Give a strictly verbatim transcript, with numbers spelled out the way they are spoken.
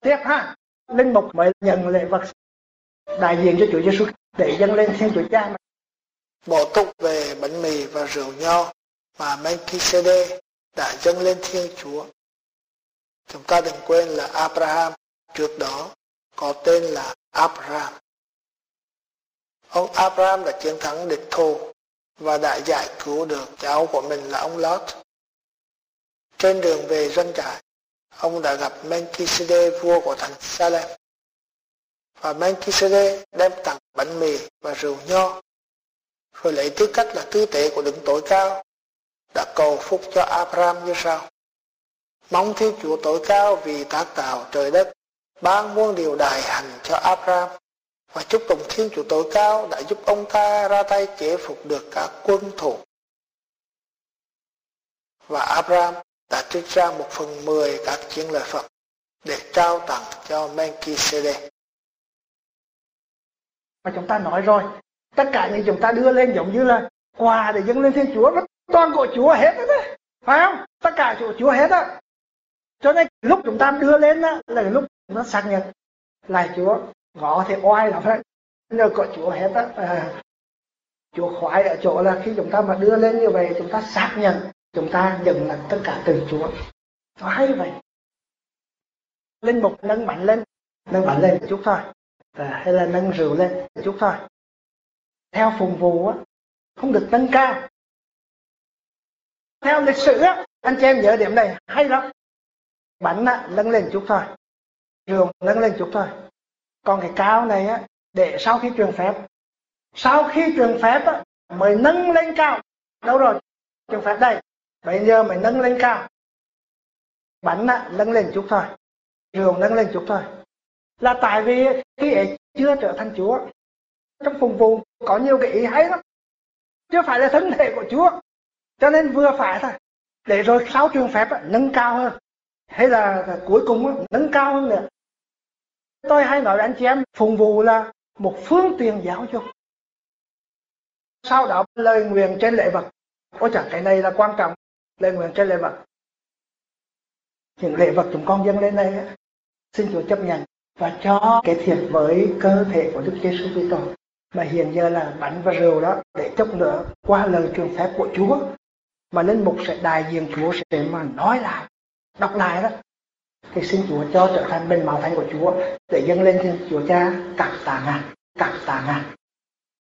tiếp ha. Linh mục mới nhận lễ vật đại diện cho Chúa Giêsu để dâng lên Thiên Chúa Cha. Bộ túc về bánh mì và rượu nho mà Melchizedek đã dâng lên Thiên Chúa. Chúng ta đừng quên là Abraham trước đó có tên là Abraham. Ông Abraham đã chiến thắng địch thù và đã giải cứu được cháu của mình là ông Lot. Trên đường về doanh trại, ông đã gặp Melchizedek, vua của thành Salem. Và Melchizedek đem tặng bánh mì và rượu nho, rồi lấy tư cách là tư tế của Đấng Tối Cao đã cầu phúc cho Abraham như sau: mong Thiên Chúa Tối Cao vì tác tạo trời đất ban muôn điều đại hạnh cho Abraham, và chúc tụng Thiên Chúa Tối Cao đã giúp ông ta ra tay chế phục được các quân thù. Và Abraham đã trích ra một phần mười các chiến lợi phẩm để trao tặng cho Melchizedek. Mà chúng ta nói rồi, tất cả những chúng ta đưa lên giống như là quà để dâng lên Thiên Chúa, toàn của Chúa hết đấy, phải không? Tất cả của Chúa hết á. Cho nên lúc chúng ta đưa lên á là lúc nó xác nhận lại Chúa. Ngõ thì oai lắm đấy, nhờ có Chúa hết á. À, Chúa khoái ở chỗ là khi chúng ta mà đưa lên như vậy, chúng ta xác nhận chúng ta nhận là tất cả từ Chúa. Nó hay vậy. Linh mục nâng bánh lên, nâng bánh lên một chút thôi, à, hay là nâng rượu lên một chút thôi. Theo phụng vụ á, không được nâng cao. Theo lịch sử á, anh chị em nhớ điểm này hay lắm. Bánh á, nâng lên một chút thôi, rượu nâng lên một chút thôi. Còn cái cao này á, để sau khi truyền phép. Sau khi truyền phép á, mới nâng lên cao. Đâu rồi? Truyền phép đây. Bây giờ mới nâng lên cao. Bánh á, nâng lên một chút thôi, rượu nâng lên một chút thôi. Là tại vì khi ấy chưa trở thành Chúa. Trong phụng vụ có nhiều cái ý hay lắm. Chưa phải là thân thể của Chúa. Cho nên vừa phải thôi. Để rồi sau truyền phép á, nâng cao hơn. Hay là, là cuối cùng á, nâng cao hơn nữa. Tôi hay nói với anh chị em, phụng vụ là một phương tiện giáo dục. Sau đó lời nguyện trên lễ vật. Ôi chẳng, cái này là quan trọng. Lời nguyện trên lễ vật. Những lễ vật chúng con dâng lên đây á, xin Chúa chấp nhận và cho cái thiệt với cơ thể của Đức Giêsu Kitô. Mà hiện giờ là bánh và rượu đó, để chốc nữa qua lời truyền phép của Chúa mà linh mục sẽ đại diện Chúa sẽ mà nói lại, đọc lại đó, thì xin Chúa cho trở thành bên máu thánh của Chúa để dâng lên Thiên Chúa Cha các tạ ngàn, các tạ ngàn.